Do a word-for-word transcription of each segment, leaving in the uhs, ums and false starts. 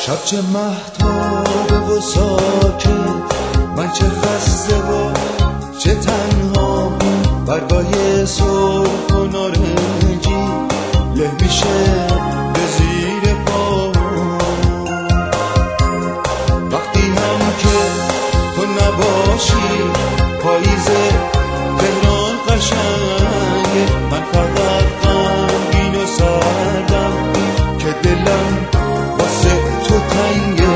شب چه مهتاب و ساکت، من چه خسته و چه تنها، برگای سرخ و نارنجی له میشه به زیر پا. وقتی هم که تو نباشی پاییز تهران قشنگه، من فقط غمگین و سردم که دلم واسه تو تنگه.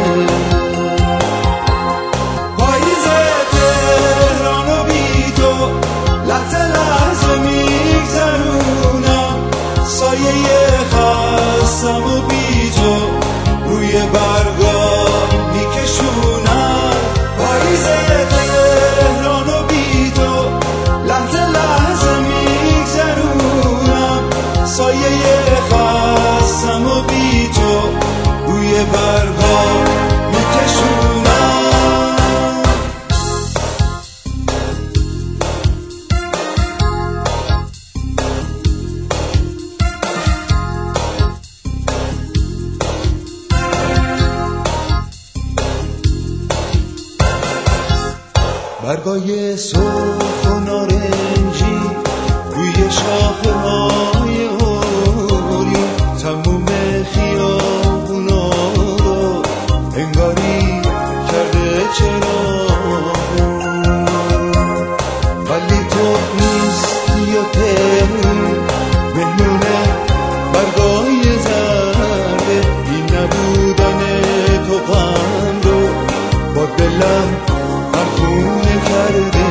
پاییز تهران و بی تو لحظه لحظه میگذرونم، سایه خستم و بی تو روی برگا میکشونم. پاییز تهران و بی تو لحظه لحظه میگذرونم، سایه خستم و بی تو روی برگا میکشونم. برگای سرخ و نارنجی روی شاخه های هوری، تموم خیابونا رو انگاری کرده چراغون. ولی تو نیستی و تهرون مهمونه برگای زرده، این نبودن تو غم رو با دلم مرخونه کرده.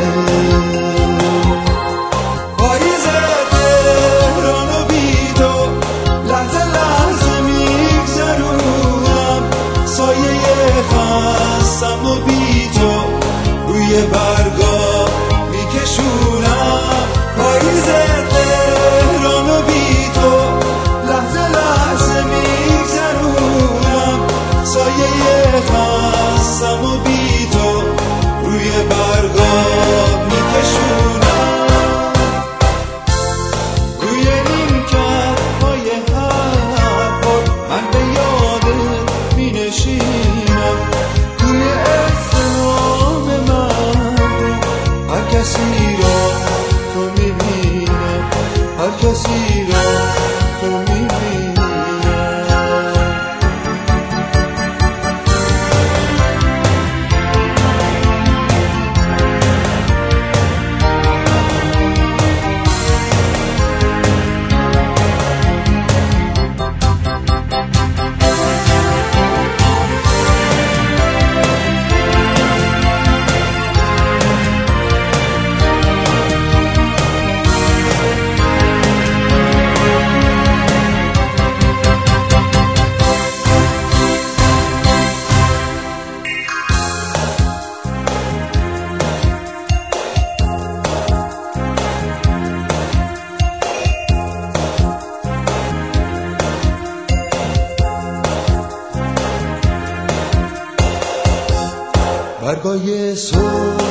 پاییز تهران و بی تو لحظه لحظه میگذرونم، سایه خستم و بی تو روی برگا میکشونم. پاییز تهران و بی تو لحظه لحظه میگذرونم، سایه خستم و بی تو روی برگا میکشونم. روی نیمکت‌های هر بار من به یادت مینشینم، توی اضطراب مردم هر کسی را تو میبینم، هر کسی را تو میبینم. برگای سرخ